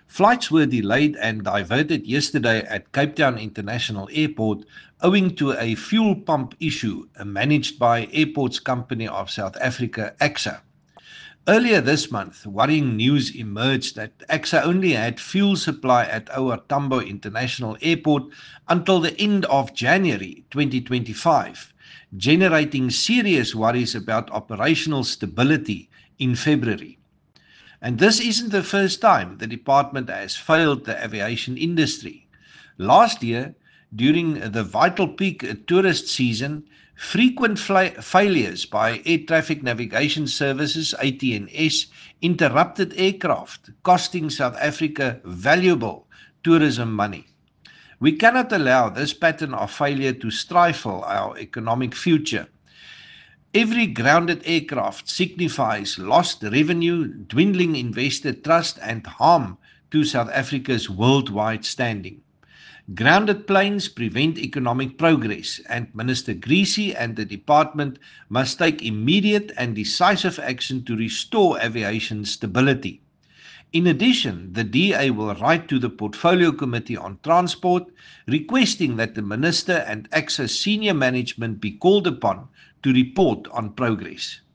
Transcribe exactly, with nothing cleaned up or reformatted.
Flights were delayed and diverted yesterday at Cape Town International Airport owing to a fuel pump issue managed by Airports Company of South Africa, A X A. Earlier this month, worrying news emerged that A X A only had fuel supply at OR Tambo International Airport until the end of January twenty twenty-five, generating serious worries about operational stability in February. And this isn't the first time the department has failed the aviation industry. Last year, during the vital peak tourist season, frequent failures by Air Traffic Navigation Services, A T N S, interrupted aircraft, costing South Africa valuable tourism money. We cannot allow this pattern of failure to stifle our economic future. Every grounded aircraft signifies lost revenue, dwindling investor trust, and harm to South Africa's worldwide standing. Grounded planes prevent economic progress, and Minister Greasy and the department must take immediate and decisive action to restore aviation stability. In addition, the D A will write to the Portfolio Committee on Transport, requesting that the Minister and A X A senior management be called upon to report on progress.